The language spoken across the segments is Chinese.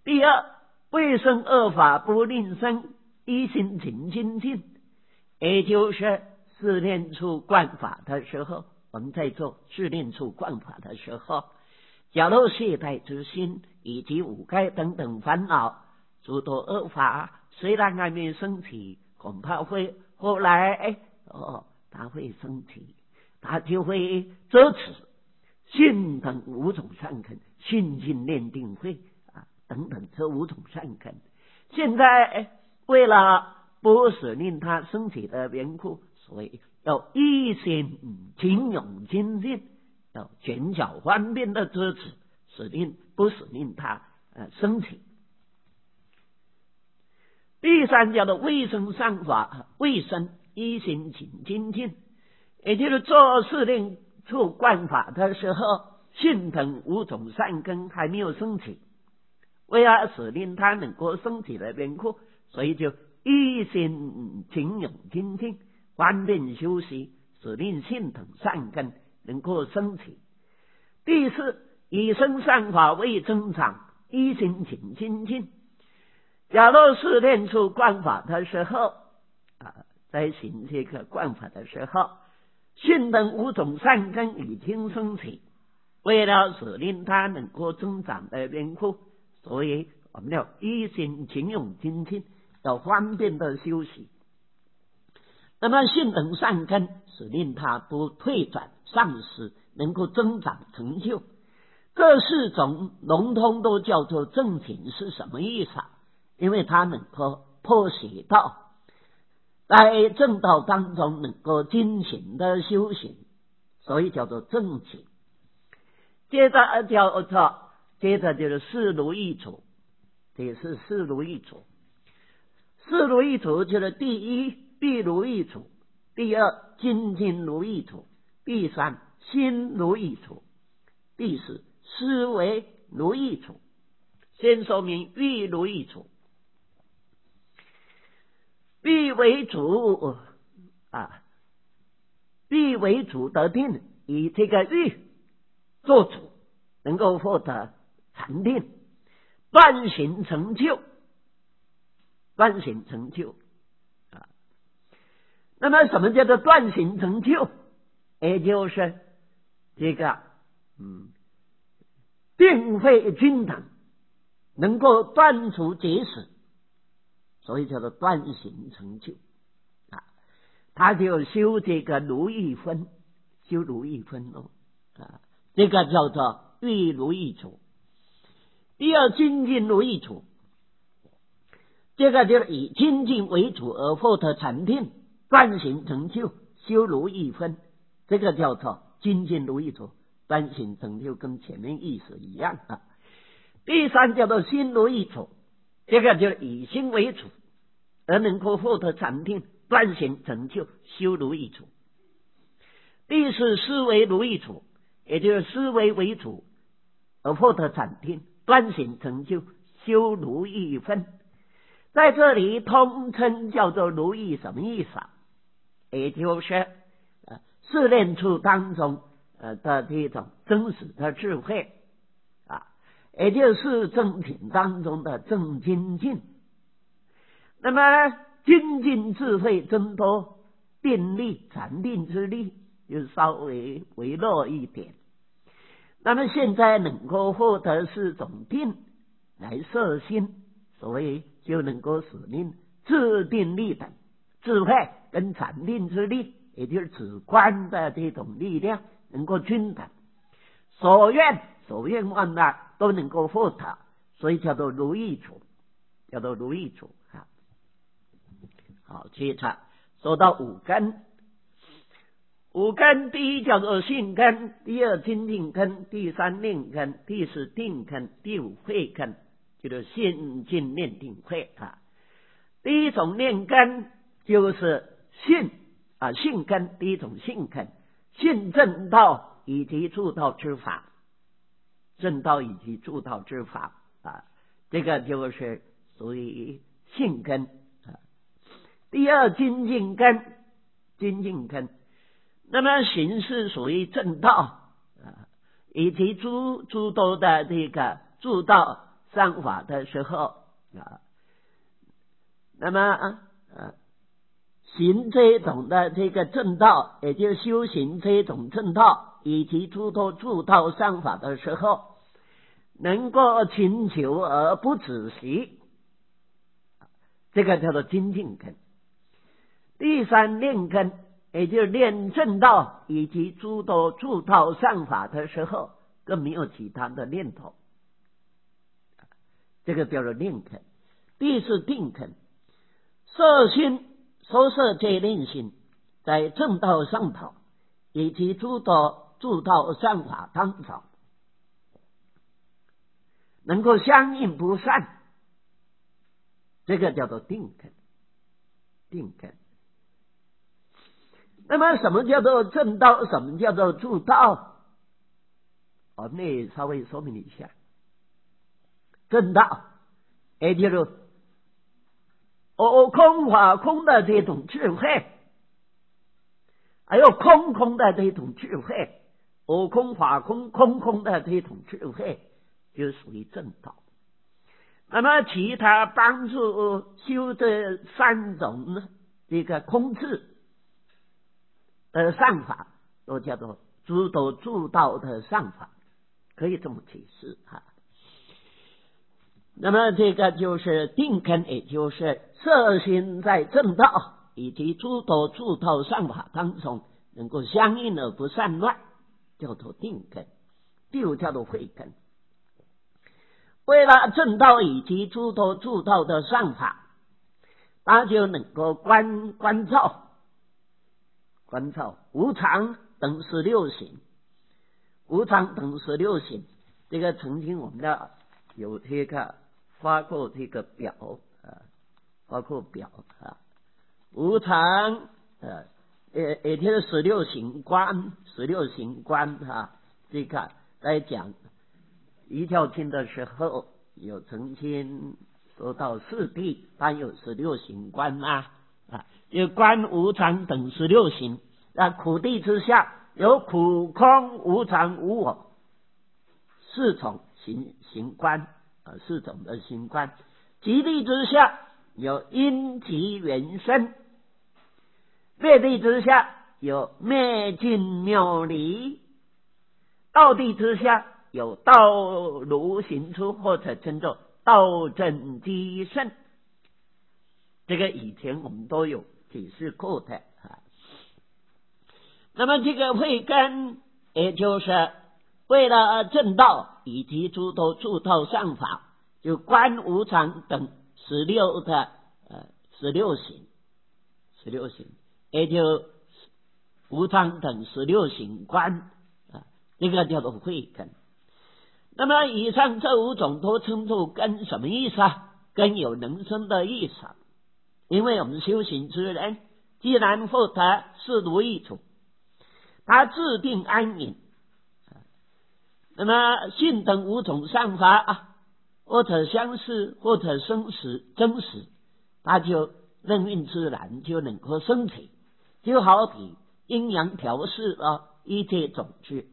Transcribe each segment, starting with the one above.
第二，卫生恶法不令生，一心勤精进，也就是试炼出观法的时候，我们在做试炼出观法的时候，假如懈怠之心以及五盖等等烦恼诸多恶法虽然还没升起，恐怕会后来它会升起，它就会遮止信等五种善根，信心念定慧等等这五种善根。现在为了不使令它升起的缘故，所以要一心勤勇精进，要减小方便的遮止，不使令它升起。第三叫做卫生善法，卫生一心勤精进，也就是做试炼处观法的时候，信等五种善根还没有升起，为了使令它能够升起的缘故，所以就一心勤勇精进，方便修习，使令信等善根能够升起。第四，以生善法为增长，一心勤精进。假如试炼出观法的时候在行这个观法的时候，信等五种善根已经升起，为了使令它能够增长的缘故，所以我们要一心勤勇精进，要方便的修习。那么信等善根使令它不退转丧失，能够增长成就。这四种笼统都叫做正行，是什么意思因为它能够破邪道，在正道当中能够精行的修行，所以叫做正行。接着就是四如意处，这是四如意处。四如意处就是第一必如意处，第二精进如意处，第三心如意处，第四思维如意处。先说明欲如意处。欲为主欲为主得定，以这个欲做主，能够获得禅定，断行成就，那么什么叫做断行成就？也就是这个定慧均等，能够断除结使，所以叫做断行成就他就修这个如意分，修如意分这个叫做欲如意处。第二精进如意处，这个就是以精进为主而获得禅定，断行成就，修如意分，这个叫做精进如意处。断行成就跟前面意思一样第三叫做心如意处，这个就是以心为主而能够获得禅定，断行成就，修如意处。第四思维如意处，也就是思维为主而获得禅定，断行成就，修如意分。在这里通称叫做如意，什么意思也就是试炼处当中的这种真实的智慧也就是正品当中的正精进。那么精进智慧增多，定力禅定之力就稍微微弱一点。那么现在能够获得四种定来摄心，所以就能够使令自定力等智慧跟禅定之力，也就是止观的这种力量能够均等，所愿望的都能够获得，所以叫做如意处，好，接着说到五根。五根第一叫做信根，第二精进根，第三念根，第四定根，第五慧根，就是信进念定慧第一种念根就是信根，第一种信根，信正道以及助道之法，这个就是属于信根第二精进根，那么行是属于正道以及诸多的这个助道上法的时候那么行这种的这个正道，也就是修行这种正道以及诸多助道上法的时候，能够勤求而不止息，这个叫做精进根。第三练根，也就是练正道以及诸多助道上法的时候，更没有其他的念头，这个叫做练根。第四定根，摄心收摄戒令心，在正道上头以及诸多助道上法当中，能够相应不散，这个叫做定根。定根。那么什么叫做正道，什么叫做助道？我们也稍微说明一下。正道也就是空法空的这种智慧，还有空的这种智慧，空法空的这种智慧，就属于正道。那么其他帮助修这三种这个空智的上法，都叫做诸多助道的上法，可以这么解释那么这个就是定根，也就是摄心在正道以及诸多助道上法当中能够相应而不散乱，叫做定根。第五叫做慧根。为了正道以及诸多助道的上法，他就能够关照无常等16行。无常等16行，这个曾经我们的有这个发过这个表无常也就是16行观这个在讲一条经的时候，有曾经说到四谛，它有16行观有观无常等16行。苦谛之下有苦空无常无我四种行观4种的行观。极谛之下有因极缘生，灭谛之下有灭尽妙离，道谛之下有道如行出，或者称作道正机圣。这个以前我们都有解释过的那么这个慧根，也就是为了正道以及诸多助道上法，就观无常等16行，也就无常等16行观这个叫做慧根。那么以上这5种都称作根，什么意思根有能生的意思因为我们修行之人，既然获得世如意处，他自定安隐，那么性等5种上法或者相似，或者生实真实，他就任运自然就能够升起。就好比阴阳调试一切种子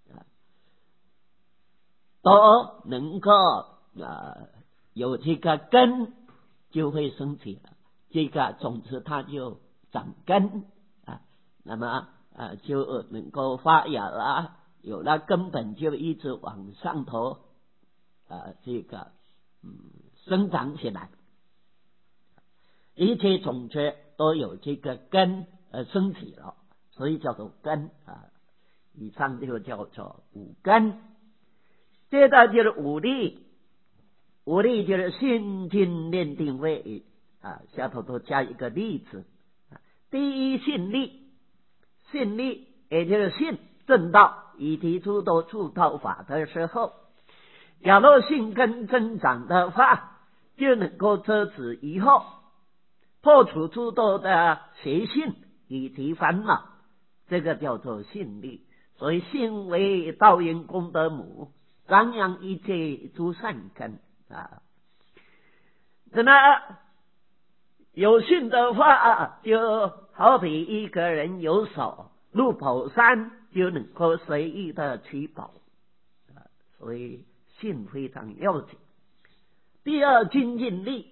都能够有这个根，就会升起了这个种子，它就长根那么就能够发芽了，有了根本就一直往上头这个生长起来。一切种子都有这个根升起了，所以叫做根以上就叫做5根。接着就是5力，就是心经念定慧下头都加一个力字第一信力，也就是信正道以及诸多助道法的时候，假若信根增长的话，就能够遮止疑惑，破除诸多的邪性以及烦恼，这个叫做信力。所以信为道因功德母，张扬一切诸善根那么有信的话就好比一个人有手入宝山，就能够随意的取宝所以信非常要紧。 第二，精进力。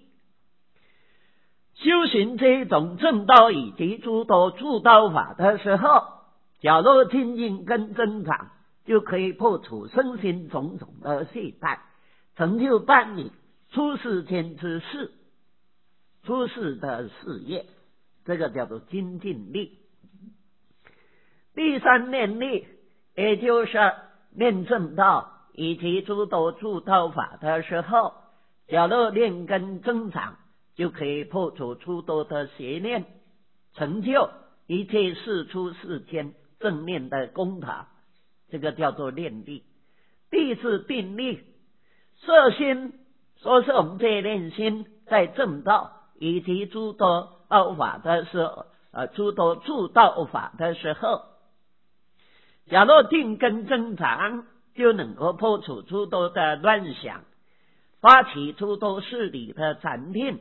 修行这种正道以及诸多助道法的时候，假若精进跟增长，就可以破除身心种种的懈怠，成就办理出世间之事，出世的事业，这个叫做精进力。第三，念力，也就是念正道以及诸多助道法的时候，假若念根增长，就可以破除诸多的邪念，成就一切世出世间正念的功德，这个叫做念力。第四，定力。摄心，说是我们这念心在正道以及诸多道法的时候，诸多助道法的时候，假若定根增长，就能够破除诸多的乱想，发起诸多事理的禅定，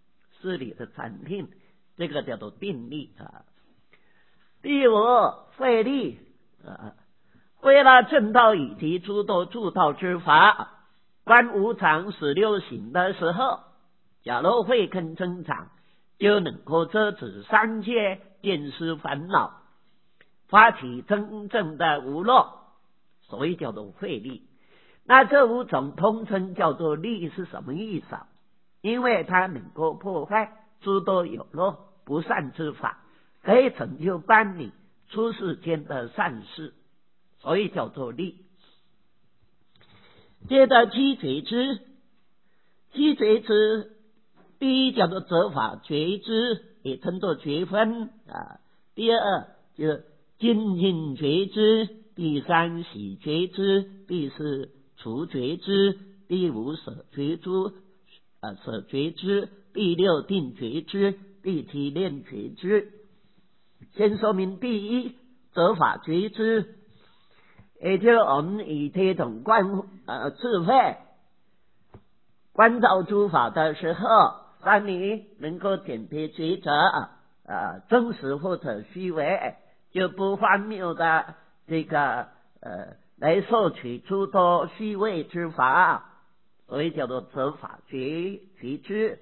这个叫做定力啊。第五，慧力为了正道以及诸多助道之法，观无常十六行的时候，假若慧根增长，就能够遮止三界，见思烦恼，发起真正的无漏，所以叫做慧力。那这五种通称叫做力是什么意思？因为它能够破坏诸多有漏不善之法，可以成就办理出世间的善事，所以叫做力。接着七觉知，七觉知第一叫做责法觉知，也称作觉分第二就是精进觉知，第三喜觉知，第四除觉知，第五舍觉知，第六定觉知，第七念觉知。先说明第一责法觉知，也就是我们以这种智慧关照诸法的时候，让你能够辨别抉择真实或者虚伪，就不荒谬的这个来摄取诸多虚伪之法，所以叫做责法觉知。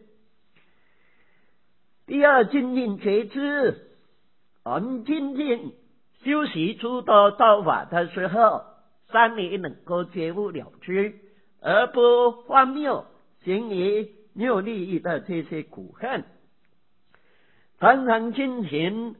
第二，精进觉知。我们精进修习诸多道法的时候，让你能够觉悟了知，而不荒谬行于没有利益的这些苦恨。常常精勤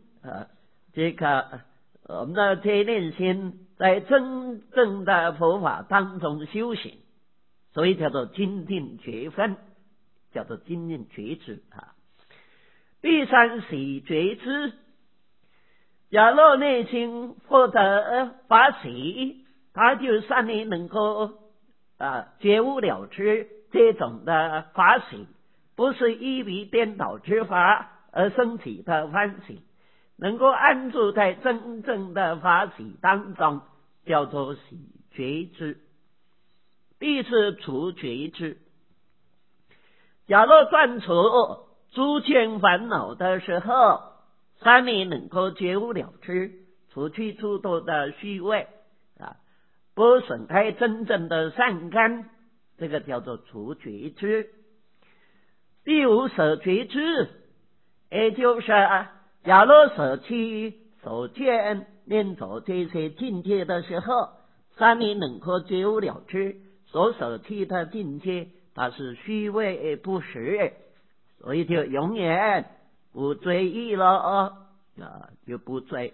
我们的这念心在真正的佛法当中修行，所以叫做精进觉分，叫做精进觉知第三，喜觉知。假若内心获得法喜，它就让你能够觉悟了知这种的法喜，不是依于颠倒之法而升起的欢喜，能够安住在真正的法喜当中，叫做喜觉知。第四，除觉知。假若断除诸见烦恼的时候，让你能够觉悟了知，除去诸多的虚伪不损害真正的善根，这个叫做除觉知。第五，舍觉知，也就是假若舍弃所见念走这些境界的时候，让你能够觉悟了知，所舍弃的境界它是虚伪不实，所以就永远不追忆了就不追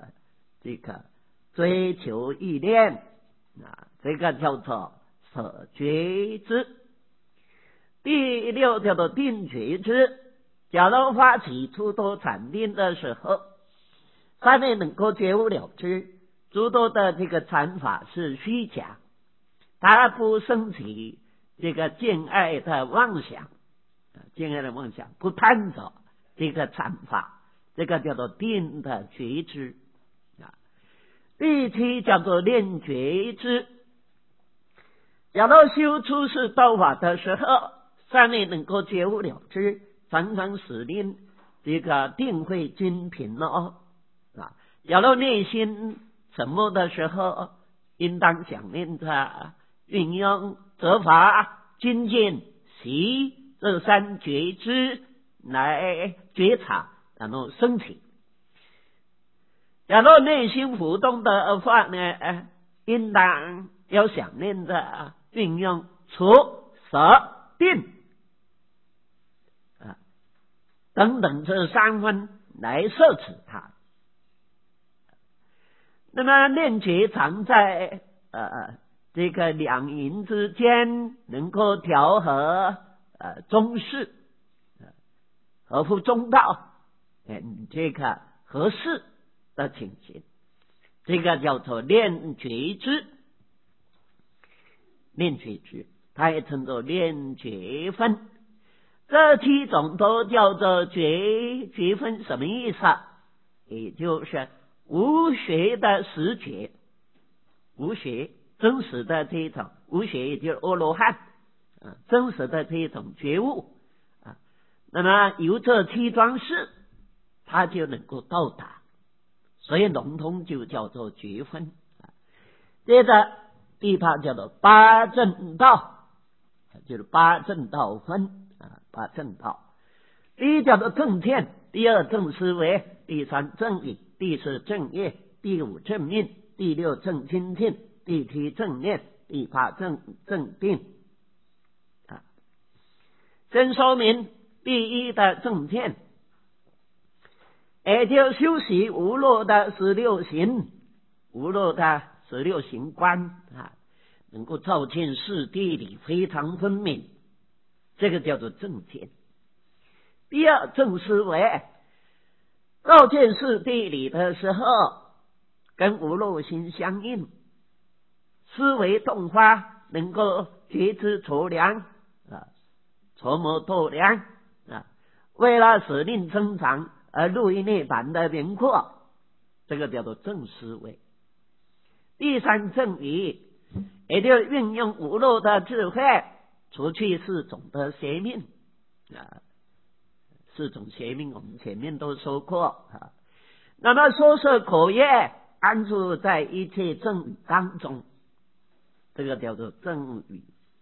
追求意念这个叫做舍觉知。第六叫做定觉知。假如发起诸多禅定的时候，让你能够觉悟了知，诸多的这个禅法是虚假，它不升起这个见爱的妄想，不贪着这个禅法，这个叫做定的觉知第七叫做念觉知。假如修出世道法的时候，让你能够觉悟了知，常常使令这个定慧精品假如内心沉默的时候，应当想念着运用责法精进习这三觉知来觉察，然后升起。假如内心浮动的话呢，应当要想念的运用除、舍、定等等这三分来摄持它。那么念觉常在这个两淫之间，能够调和中士，合乎中道，这个合适的情形，这个叫做念觉知。念觉知，它也称作念觉分。这七种都叫做觉分，什么意思？也就是无学的实觉，无学真实的这一种无学，也就是阿罗汉真实的这一种觉悟那么由这七桩事，他就能够到达，所以笼统就叫做觉分接着第八叫做八正道，就是八正道分八正道。第一叫做正见，第二正思维，第三正理，第四正业，第五正命，第六正精进，第七正念，第八正定先说明第一的正见，也就修习无漏的16行，无漏的16行观能够照见事地理非常分明，这个叫做正见。第二正思维，照见事地理的时候跟无漏心相应，思维动发，能够觉知筹量筹谋度量为了使令增长而入于涅槃的明阔，这个叫做正思维。第三正理，也就是运用无漏的智慧，除去4种的邪命4种邪命我们前面都说过那么说是口业安住在一切正语当中，这个叫做正语。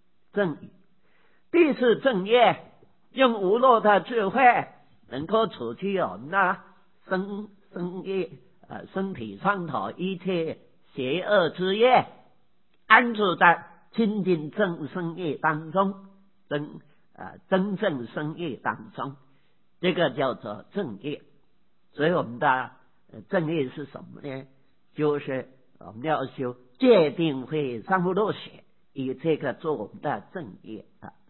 第四正业，用无漏的智慧能够除去我们的身业身体上头一切邪恶之业，安住在清净正身业当中，真正身业当中，这个叫做正业。所以我们的正业是什么呢？就是我们要修戒定慧三不漏学，以这个做我们的正业